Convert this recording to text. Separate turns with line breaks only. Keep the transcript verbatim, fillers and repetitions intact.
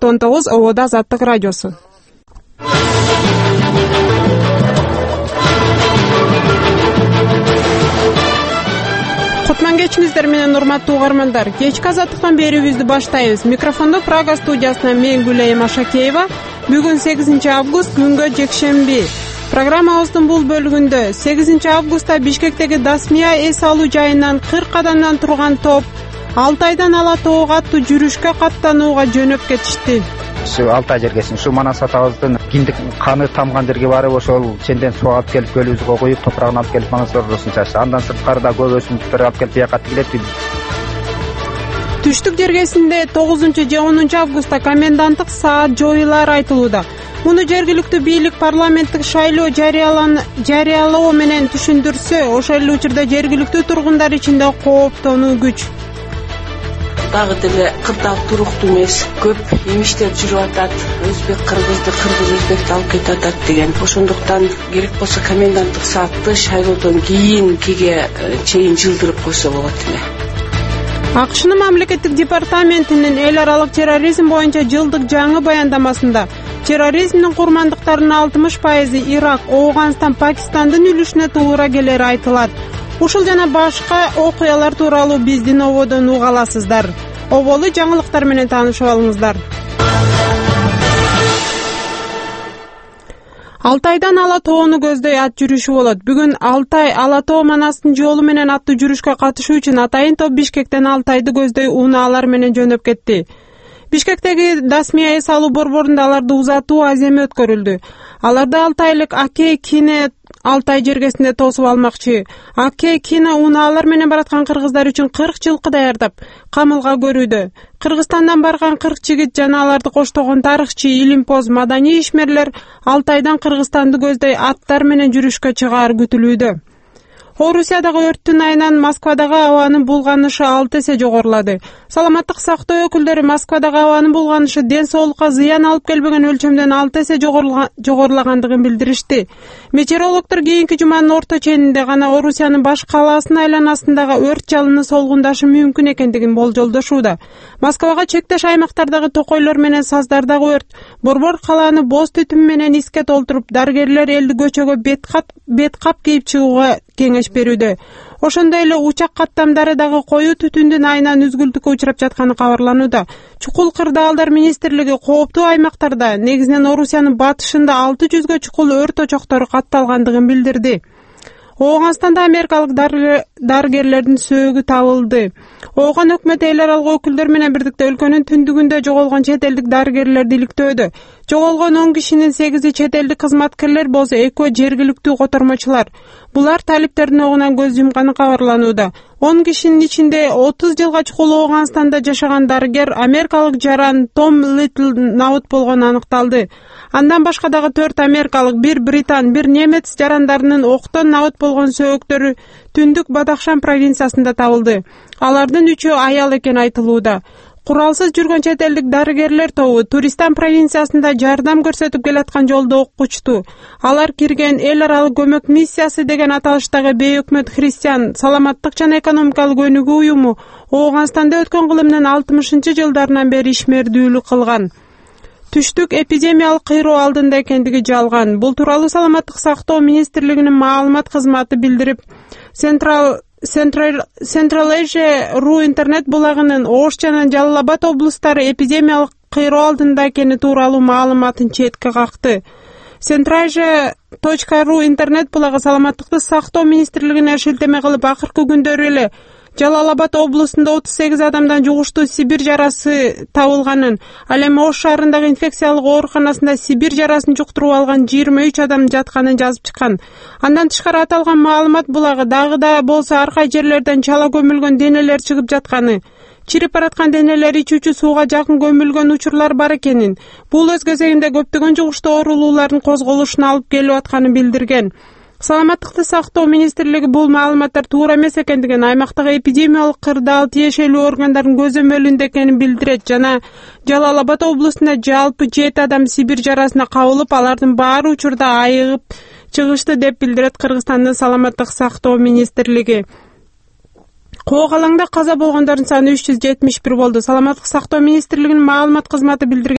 Саат он тогуз Ободо Азаттык радиосу. Кутман кечиңиздер менен урматтуу угармандар. Кечки Азаттыктан берүүбүздү баштайбыз. Микрофондо Прага студиясынан мен Гүлайым Ашакеева. Бүгүн сегизинчи август, күнгө жекшемби. Программабыздын бул бөлүгүндө сегизинчи августта Бишкектеги Дасмия эс алуу жайынан кырк адамдан турган топ Алтайдан Ала тоого аттуу жүрүшкө каттанууга жөнөп кетишти.
Şu Altay жергесин, şu Манас атабыздын киндик каны тамган жерге барып, ошол сенден суу алып келип көлүбүзгө коюп, топурагын алып келип Манас ордосун чачты. Андан сырткарыда көп өсүмдүктөр алып келип бияка тигилет.
Түштүк жергесинде тогузунчу же онунчу августта коменданттык саат жоюлары айтылууда. Муну жергиликтүү бийлик парламенттик шайлоо жарыялоо менен түшүндүрсө, ошол эле учурда жергиликтүү тургундар ичинде кооптонуу күч.
Дагы деле кырдаал туруктуу эмес, көп эмиштер жүрүп атат. Өзбек кыргызды, кыргыз өзбекти алып кетип атат деген. Ошондуктан керек болсо коменданттык саатты шайлоодон кийинкиге чейин жылдырып койсо болот эле.
АКШнын мамлекеттик департаментинин эл аралык терроризм боюнча жылдык жаңы баяндамасында терроризмдин курмандыктарынын алтымыш пайызы Ирак, Ооганстан, Пакистандын үлүшүнө туура келери айтылат. Ушул жана башка окуялар тууралуу биздин ободон уга аласыздар. Оболу жаңылыктар менен таанышып алыңыздар. Алтайдан Ала тоону көздөй ат жүрүшү болот. Бүгүн Алтай Ала тоо Манастын жолу менен аттуу жүрүшкө катышуу үчүн атайын топ Бишкектен Алтайды көздөй унаалар менен жөнөп кетти. Бишкектеги Дасмия эс алуу борборунда аларды узатуу аземи өткөрүлдү. Аларды алтайлык Аке Кине Алтай жергесинде тосуп алмакчы. Аке Кине унаалар менен бараткан кыргыздар үчүн кырк жылкы даярдап, камылга көрүүдө. Кыргызстандан барган кырк жигит жана аларды коштогон тарыхчы, илимпоз, маданий ишмерлер Алтайдан Кыргызстанды көздөй аттар менен жүрүшкө чыгаар күтүлүүдө. Орусиядагы өрттүн айынан Москвадагы абанын булганышы алты эсе жогорулады. Саламаттык сактоо өкүлдөрү Москвадагы абанын булганышы ден соолукка зыян алып келбеген өлчөмдөн алты эсе жогорулагандыгын билдиришти. Метеорологдор кийинки жуманын орто ченинде гана Орусиянын баш калаасынын айланасындагы өрт жалыны солгундашы мүмкүн экендигин болжолдошууда. Москвага чектеш аймактардагы токойлор менен саздардагы өрт борбор калааны боз түтүн менен иске толтуруп, дарыгерлер элди көчөгө бет кап кийип чыгууга кеңеш берүүдө. Ошондой эле учак каттамдары дагы коюу түтүндүн айынан үзгүлтүккө учурап жатканы кабарланууда. Чукул кырдаалдар министрлиги кооптуу аймактарда, негизинен Орусиянын батышында алты жүзгө чукул өрт очоктору катталгандыгын билдирди. Ооганстанда америкалык дарыгерлердин сөөгү табылды. Ооган өкмөтү эл аралык өкүлдөр менен бирдикте өлкөнүн түндүгүндө жоголгон чет элдик дарыгерлерди иликтөөдө. Жоголгон он кишинин сегизи чет элдик кызматкерлер болсо, экөө жергиликтүү котормочулар. Булар талиптердин огунан көз жумганы кабарланууда. он кишинин ичинде отуз жылга чукул Ооганстанда жашаган дарыгер америкалык жаран Том Литл набыт болгону аныкталды. Андан башка дагы төрт америкалык, бир британ, бир немец жарандарынын октон набыт болгон сөөктөрү Түндүк Бадахшан провинциясында табылды. Алардын үчөө аял экени айтылууда. Куралсыз жүргөн чет элдик дарыгерлер тобу Туристан провинциясында жардам көрсөтүп келаткан жолдо окко учту. Алар кирген эл аралык көмөк миссиясы деген аталыштагы бейөкмөт христиан саламаттык жана экономикалык өнүгүү уюму Ооганстанда өткөн кылымдын алтымышынчы жылдарынан бери ишмердүүлүк кылган. Түштүк эпидемиялык кыйроо алдында экендиги жалган. Бул тууралуу саламаттык сактоо министрлигинин маалымат кызматы билдирип, Central Central Asia.ru интернет булагынын Ош жана Жалал-Абад облустары эпидемиялык кыйроо алдында экени тууралуу маалыматын четке какты. Central Asia.ru интернет булагы саламаттыкты сактоо министрлигине шилтеме кылып, акыркы күндөрү эле Жалал-Абад облусунда отуз сегиз адамдан жугуштуу Сибир жарасы табылганын, ал эми Ош шаарындагы инфекциялык ооруканасында Сибир жарасын жуктуруп алган жыйырма үч адам жатканын жазып чыккан. Андан тышкары аталган маалымат булагы дагы да болсо ар кай жерлерден чала көмүлгөн денелер чыгып жатканы, чирип бараткан денелер ичүүчү сууга жакын көмүлгөн учурлар бар экенин, бул өз кезегинде көптөгөн жугуштуу оорулуулардын козголушуна алып келип атканын билдирген. Саламаттыкты сактоо министрлиги бул маалыматтар туура эмес экендигин, аймактагы эпидемиялык кырдаал тиешелүү органдардын көзөмөлүндө экенин билдирет жана Жалал-Абад облусунда жалпы жети адам Сибир жарасына кабылып, алардын баары учурда айыгып чыгышты деп билдирет Кыргызстандын саламаттык сактоо министрлиги. Коогалаңда каза болгондордун саны үч жүз жетимиш бир болду. Саламаттык сактоо министрлигинин маалымат кызматы билдирген